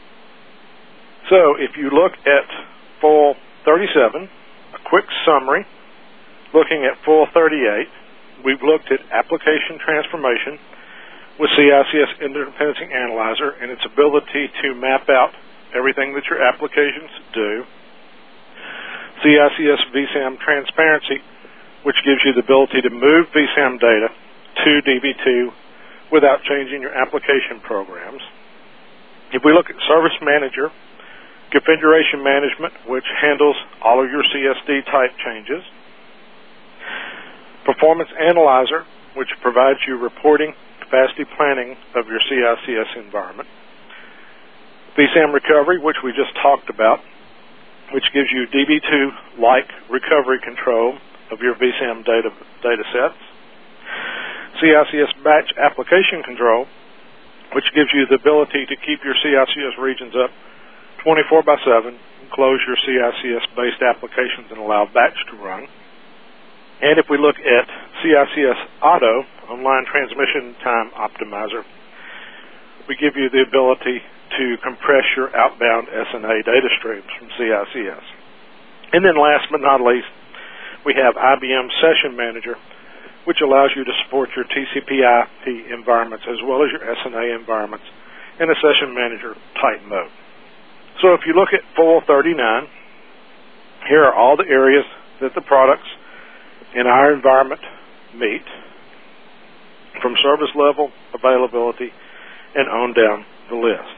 So if you look at full thirty-seven, a quick summary, looking at full thirty-eight, we've looked at application transformation with C I C S Interdependency Analyzer and its ability to map out everything that your applications do. C I C S V C M Transparency, which gives you the ability to move V C M data to D B two without changing your application programs. If we look at Service Manager, Configuration Management, which handles all of your C S D type changes. Performance Analyzer, which provides you reporting, capacity planning of your C I C S environment. V C M Recovery, which we just talked about, which gives you D B two-like recovery control of your V C M data, data sets. C I C S Batch Application Control, which gives you the ability to keep your C I C S regions up twenty-four by seven, and close your C I C S-based applications and allow batch to run. And if we look at C I C S Auto, Online Transmission Time Optimizer, we give you the ability to compress your outbound S N A data streams from C I C S. And then last but not least, we have I B M Session Manager, which allows you to support your T C P I P environments as well as your S N A environments in a Session Manager type mode. So if you look at full thirty-nine, here are all the areas that the products in our environment meet, from service level, availability, and on down the list.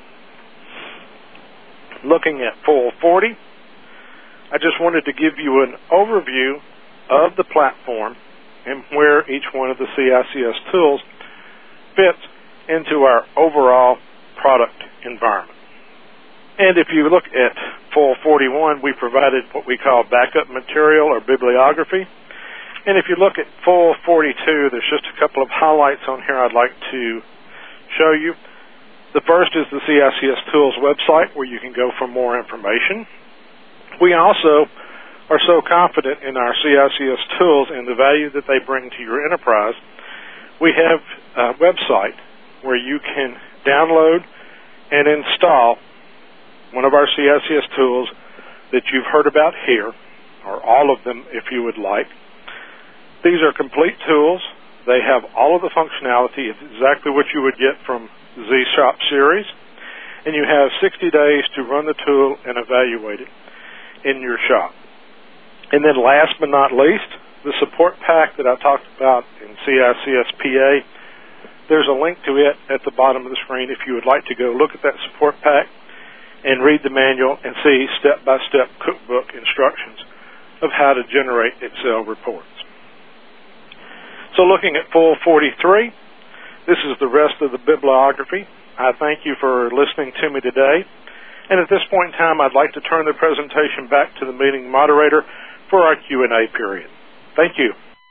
Looking at full forty, I just wanted to give you an overview of the platform and where each one of the C I C S tools fits into our overall product environment. And if you look at full forty-one, we provided what we call backup material or bibliography. And if you look at full forty-two, there's just a couple of highlights on here I'd like to show you. The first is the C I C S Tools website, where you can go for more information. We also are so confident in our C I C S tools and the value that they bring to your enterprise, we have a website where you can download and install one of our C I C S tools that you've heard about here, or all of them if you would like. These are complete tools. They have all of the functionality. It's exactly what you would get from Z Shop series. And you have sixty days to run the tool and evaluate it in your shop. And then last but not least, the support pack that I talked about in C I C S P A. There's a link to it at the bottom of the screen if you would like to go look at that support pack and read the manual and see step-by-step cookbook instructions of how to generate Excel reports. So looking at full forty-three, this is the rest of the bibliography. I thank you for listening to me today. And at this point in time, I'd like to turn the presentation back to the meeting moderator for our Q and A period. Thank you.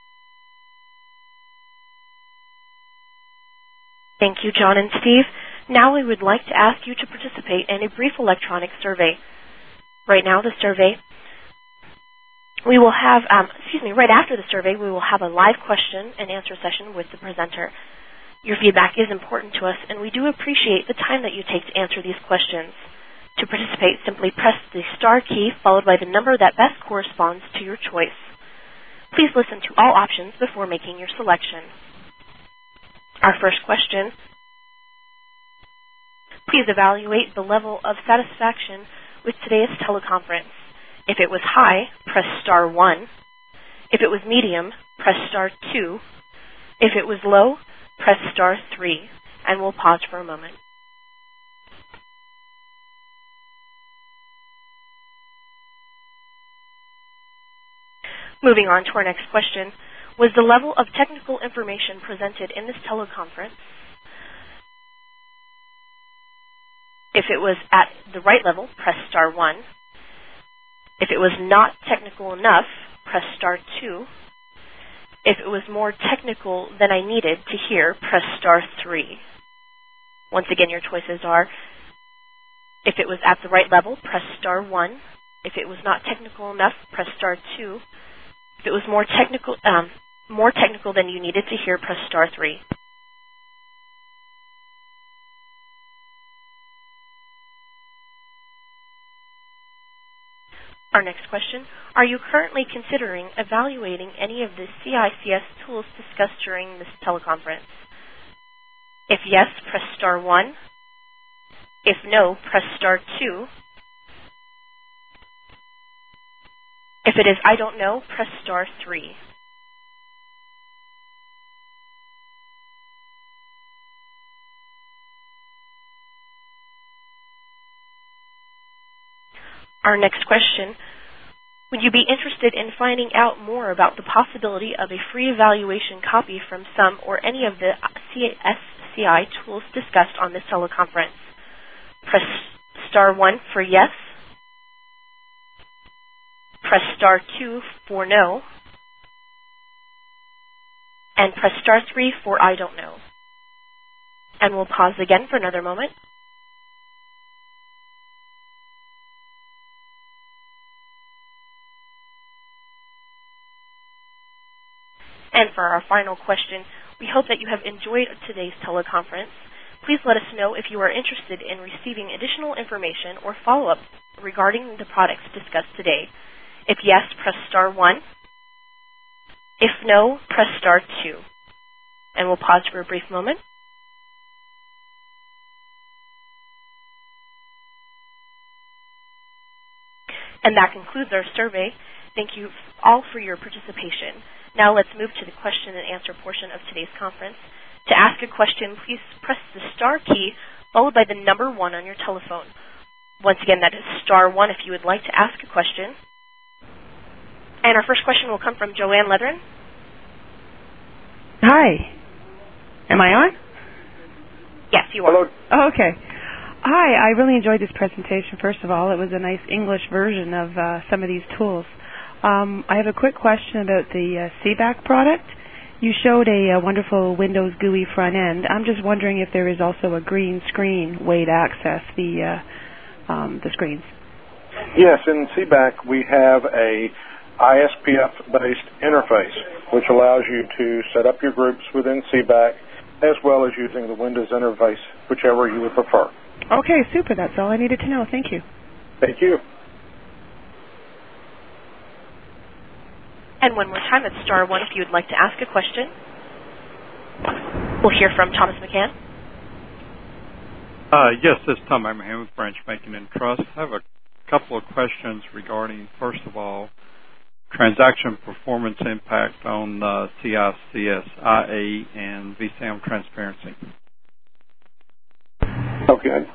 Thank you, John and Steve. Now we would like to ask you to participate in a brief electronic survey. Right now, the survey, we will have, um, excuse me, right after the survey, we will have a live question and answer session with the presenter. Your feedback is important to us, and we do appreciate the time that you take to answer these questions. To participate, simply press the star key followed by the number that best corresponds to your choice. Please listen to all options before making your selection. Our first question, please evaluate the level of satisfaction with today's teleconference. If it was high, press star one. If it was medium, press star two. If it was low, press star three. And we'll pause for a moment. Moving on to our next question, was the level of technical information presented in this teleconference? If it was at the right level, press star one. If it was not technical enough, press star two. If it was more technical than I needed to hear, press star three. Once again, your choices are, if it was at the right level, press star one. If it was not technical enough, press star two. If it was more technical, um, more technical than you needed to hear, press star three. Our next question, are you currently considering evaluating any of the C I C S tools discussed during this teleconference? If yes, press star one. If no, press star two. If it is I don't know, press star three. Our next question, would you be interested in finding out more about the possibility of a free evaluation copy from some or any of the C S C I tools discussed on this teleconference? Press star one for yes. Press star two for no. And press star three for I don't know. And we'll pause again for another moment. And for our final question, we hope that you have enjoyed today's teleconference. Please let us know if you are interested in receiving additional information or follow-up regarding the products discussed today. If yes, press star one. If no, press star two. And we'll pause for a brief moment. And that concludes our survey. Thank you all for your participation. Now let's move to the question and answer portion of today's conference. To ask a question, please press the star key followed by the number one on your telephone. Once again, that is star one if you would like to ask a question. And our first question will come from Joanne Leathern. Hi. Am I on? Yes, you are. Hello. Oh, okay. Hi, I really enjoyed this presentation. First of all, it was a nice English version of uh, some of these tools. Um, I have a quick question about the uh, C BAC product. You showed a, a wonderful Windows G U I front end. I'm just wondering if there is also a green screen way to access the uh, um, the screens. Yes, in C BAC we have a I S P F-based interface, which allows you to set up your groups within C BAC as well as using the Windows interface, whichever you would prefer. Okay, super. That's all I needed to know. Thank you. Thank you. And one more time, it's star one if you would like to ask a question. We'll hear from Thomas McCann. Uh, yes, this is Tom Abraham with Branch Banking and Trust. I have a couple of questions regarding, first of all, transaction performance impact on uh, C I C S I A and V SAM transparency. Okay.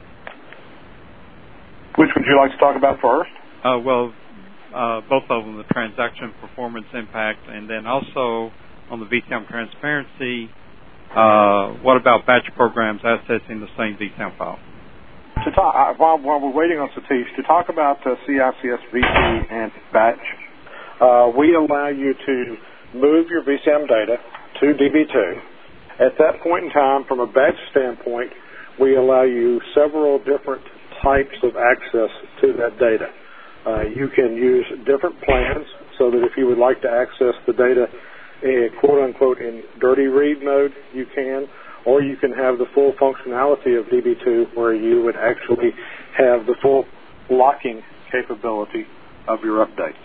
Which would you like to talk about first? Uh, well, uh, both of them, the transaction performance impact, and then also on the V SAM transparency, uh, what about batch programs accessing the same V SAM file? To talk, uh, while, while we're waiting on Satish, to talk about uh, C I C S V T and batch, uh, we allow you to move your V SAM data to D B two. At that point in time, from a batch standpoint, we allow you several different types of access to that data. Uh, you can use different plans so that if you would like to access the data in quote-unquote in dirty read mode, you can, or you can have the full functionality of D B two where you would actually have the full locking capability of your updates.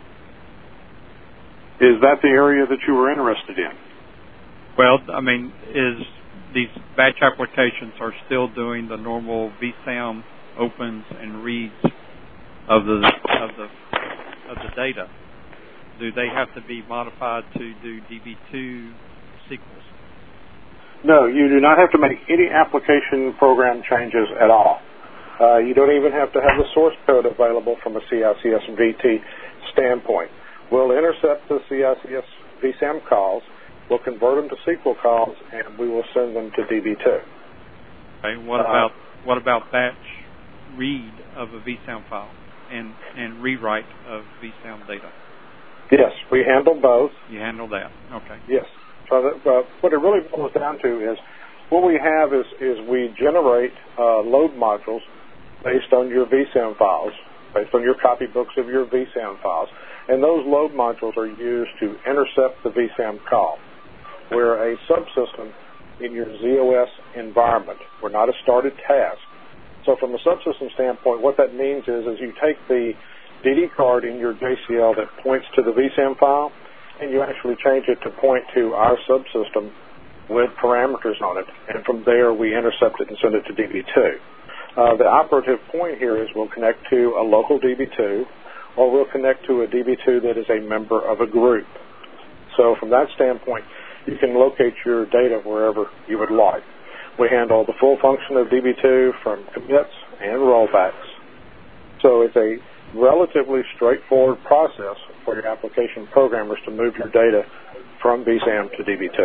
Is that the area that you were interested in? Well, I mean, is these batch applications are still doing the normal V SAM opens and reads of the of the of the data? Do they have to be modified to do D B two sequels? No, you do not have to make any application program changes at all. Uh, you don't even have to have the source code available from a C I C S V T standpoint. We'll intercept the C I C S V SAM calls, we'll convert them to S Q L calls, and we will send them to D B two. Okay, what uh, about what about batch read of a V SAM file and, and rewrite of V SAM data? Yes, we handle both. You handle that, okay. Yes. So that, uh, what it really boils down to is what we have is, is we generate uh, load modules based on your V SAM files, based on your copybooks of your V SAM files, and those load modules are used to intercept the V SAM call. We're a subsystem in your Z O S environment. We're not a started task. So from a subsystem standpoint, what that means is, is you take the D D card in your J C L that points to the V SAM file, and you actually change it to point to our subsystem with parameters on it, and from there we intercept it and send it to D B two. Uh, the operative point here is we'll connect to a local D B two, or we'll connect to a D B two that is a member of a group. So from that standpoint, you can locate your data wherever you would like. We handle the full function of D B two from commits and rollbacks. So it's a relatively straightforward process for your application programmers to move your data from V SAM to D B two.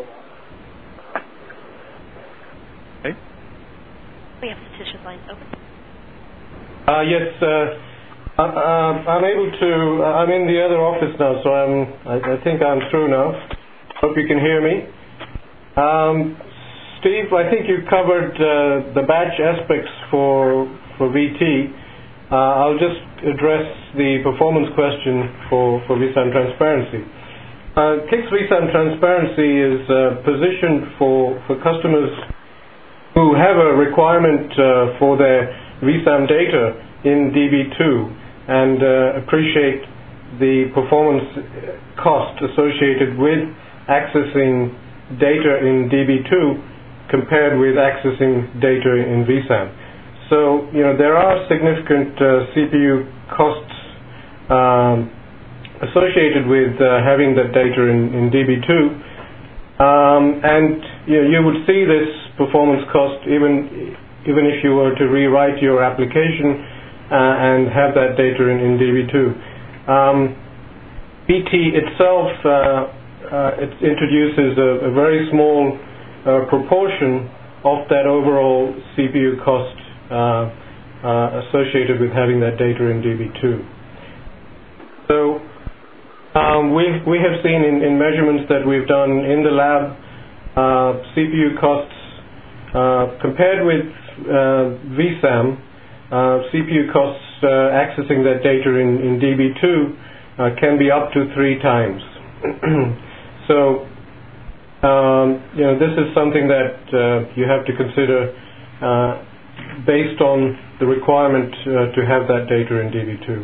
Okay. We have petition lines open. Uh, yes, uh, uh, I'm able to, uh, I'm in the other office now, so I'm, I, I think I'm through now. Hope you can hear me. Um, Steve, I think you covered uh, the batch aspects for, for V T. Uh, I'll just address the performance question for, for V SAM transparency. Uh, K I C's V SAM transparency is uh, positioned for, for customers who have a requirement uh, for their V SAM data in D B two and uh, appreciate the performance cost associated with accessing data in D B two compared with accessing data in V SAM. So, you know, there are significant uh, C P U costs um, associated with uh, having that data in, in D B two, um, and you know, you would see this performance cost even even if you were to rewrite your application uh, and have that data in, in D B two. Um, V T itself uh, uh, it introduces a, a very small uh, proportion of that overall C P U cost uh, uh, associated with having that data in D B two. So um, we we have seen in, in measurements that we've done in the lab uh, C P U costs uh, compared with uh, V SAM, uh, C P U costs uh, accessing that data in, in D B two uh, can be up to three times. So um, you know, this is something that uh, you have to consider uh, based on the requirement uh, to have that data in D B two.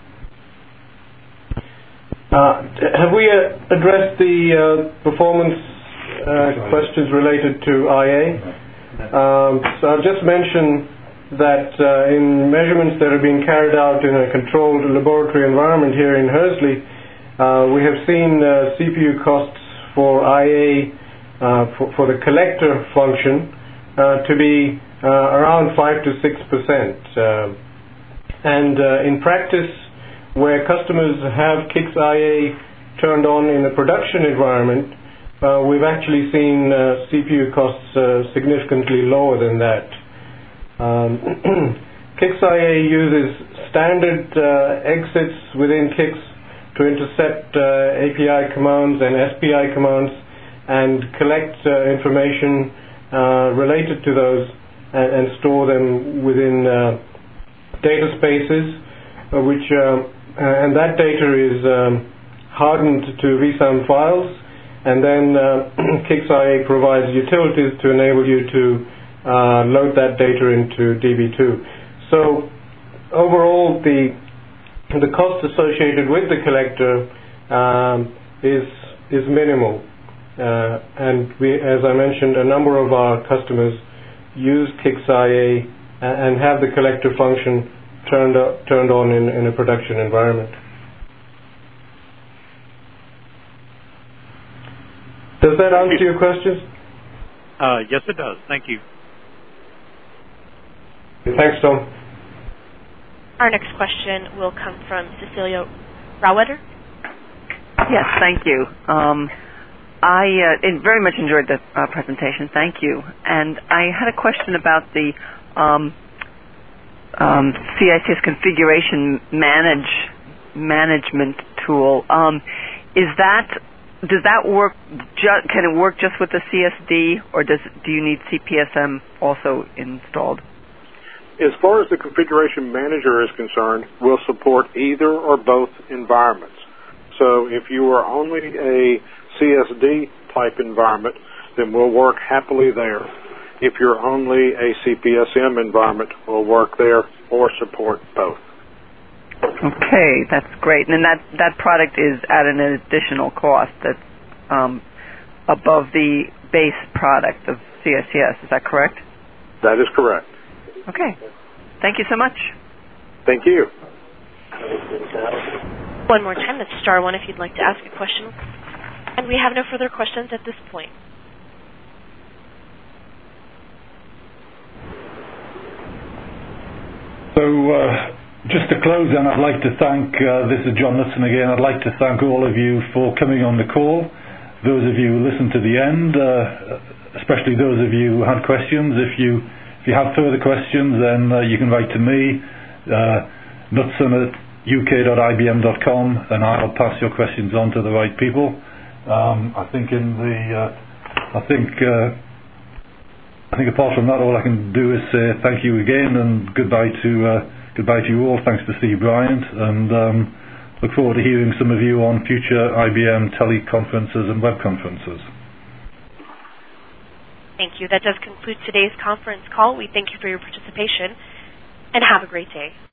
Uh, have we uh, addressed the uh, performance uh, questions related to I A? Um, so I'll just mention that uh, in measurements that are being carried out in a controlled laboratory environment here in Hursley, uh, we have seen uh, C P U costs for I A uh, for, for the collector function uh, to be uh, around five to six percent. Uh, and uh, in practice, where customers have K I C S I A turned on in a production environment, uh, we've actually seen uh, C P U costs uh, significantly lower than that. Um, K I C S I A uses standard uh, exits within K I C S to intercept uh, A P I commands and S P I commands and collect uh, information uh, related to those and, and store them within uh, data spaces, uh, which uh, and that data is um, hardened to V SAM files, and then uh, KIXIA provides utilities to enable you to uh, load that data into D B two. So overall, the the cost associated with the collector um, is is minimal, uh, and we, as I mentioned, a number of our customers use KIXIA and have the collector function turned up, turned on in, in a production environment. Does that answer your questions? Uh, yes, it does. Thank you. Thanks, Tom. Our next question will come from Cecilia Rowetter. Yes, thank you. Um, I uh, very much enjoyed the uh, presentation. Thank you. And I had a question about the um, um, C I C S configuration manage management tool. Um, is that does that work? Ju- can it work just with the C S D, or does do you need C P S M also installed? As far as the configuration manager is concerned, we'll support either or both environments. So if you are only a C S D type environment, then we'll work happily there. If you're only a C P S M environment, we'll work there or support both. Okay, that's great. And that, that product is at an additional cost that's um, above the base product of C I C S. Is that correct? That is correct. Okay. Thank you so much. Thank you. One more time, that's star one if you'd like to ask a question. And we have no further questions at this point. So uh, just to close then, I'd like to thank, uh, this is John Knutson again, I'd like to thank all of you for coming on the call. Those of you who listened to the end, uh, especially those of you who had questions, if you If you have further questions, then uh, you can write to me, uh, knutson at u k dot i b m dot com, and I'll pass your questions on to the right people. Um, I think in the, uh, I think, uh, I think apart from that, all I can do is say thank you again and goodbye to, uh, goodbye to you all. Thanks to Steve Bryant, and um, look forward to hearing some of you on future I B M teleconferences and web conferences. Thank you. That does conclude today's conference call. We thank you for your participation, and have a great day.